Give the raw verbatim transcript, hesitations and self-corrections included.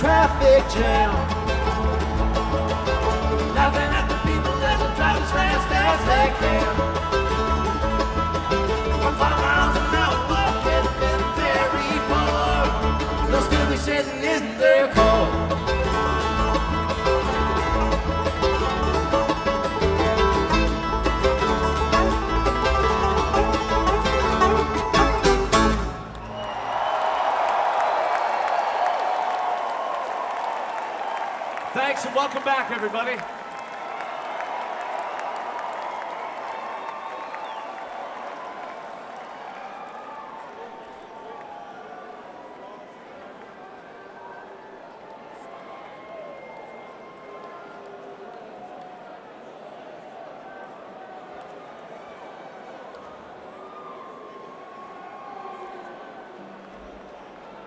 traffic jam. Laughing at the people as they drive as fast as they can. I'm five miles an hour, getting very far. They'll still be sitting in their car. Thanks and welcome back, everybody.